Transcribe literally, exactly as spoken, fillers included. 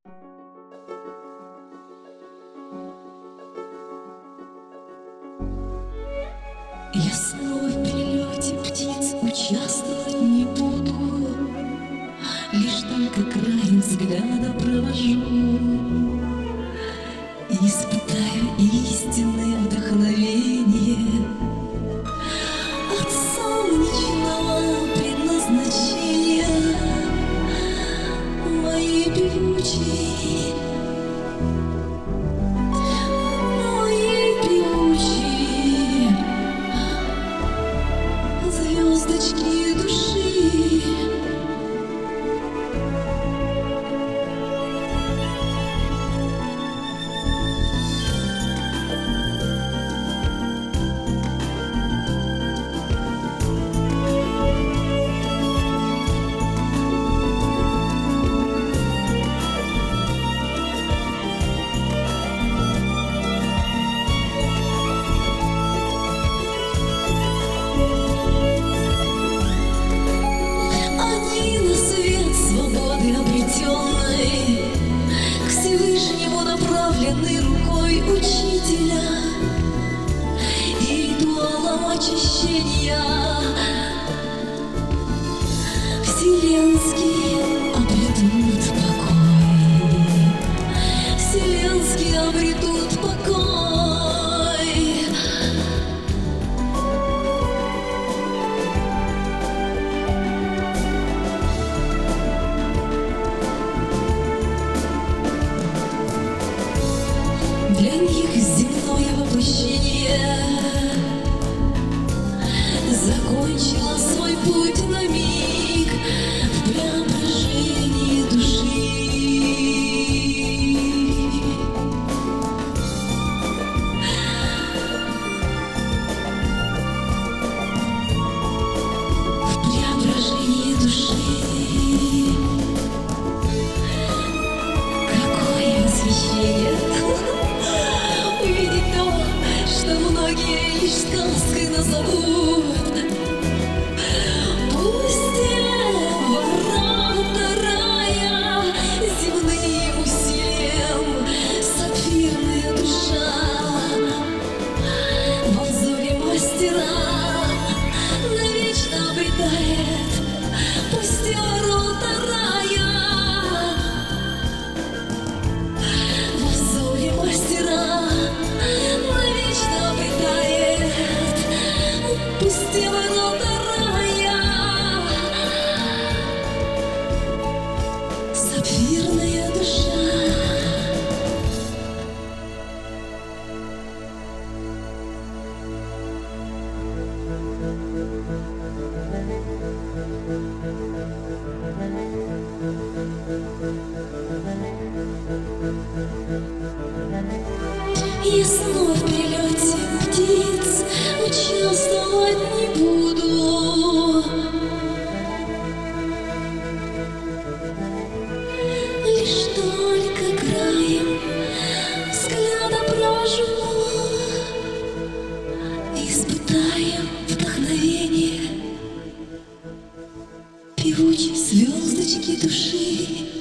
Я снова в перелете птиц участвовать не буду, лишь только краем взгляда провожу и испытаю истинное вдохновение от солнечного предназначения моей певучей, моей певучей звездочки души. К Всевышнему направленный рукой учителя и ритуалом очищения вселенские обретут покой, вселенские обретут покой. Для них земное воплощение закончило свой путь на миг в преображении души. В преображении души. Какое восхищение! Увидеть то, что многие лишь сказкой назовут. Пусть ворота рая земным усилием сапфирная душа во взоре мастера навечно обретает. Пусть ворота рая во взоре мастера навечно обретает. Пусть ворота рая сапфирная душа. Я снова в перелете птиц участвовать не буду, лишь только краем взгляда провожу и испытаю вдохновение певучей звездочки души.